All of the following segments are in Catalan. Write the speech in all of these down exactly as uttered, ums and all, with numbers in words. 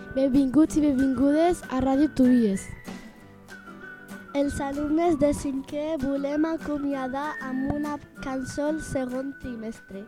Benvinguts i benvingudes a Ràdio Tubies. Els alumnes de cinquè volem acomiadar amb una cançó el segon trimestre.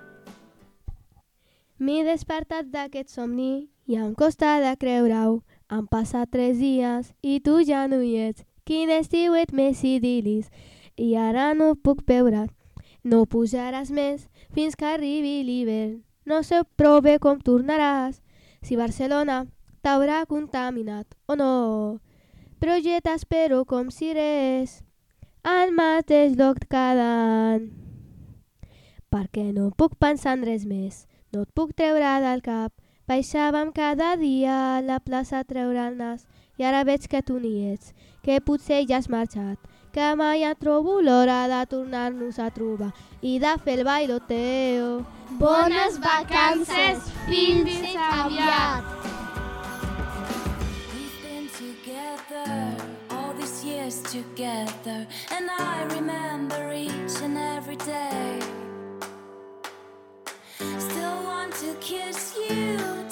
M'he despertat d'aquest somni i em costa de creure-ho. Han passat tres dies i tu ja no hi ets. Quin estiuet més idil·lis i ara no puc veure. No pujaràs més fins que arribi l'hivern. No sé prou bé com tornaràs, si Barcelona t'haurà contaminat o no. Però jo t'espero com si res, al mateix lloc cada any. Perquè no puc pensar en res més, no et puc treure del cap. Baixàvem cada dia a la plaça a treure el nas i ara veig que tu ni ets, que potser ja has marxat, que mai et trobo l'hora de tornar-nos a trobar i de fer el bailoteo. Bones vacances, fins aviat! We've been together all these years together, and I remember each and every day. Still want to kiss you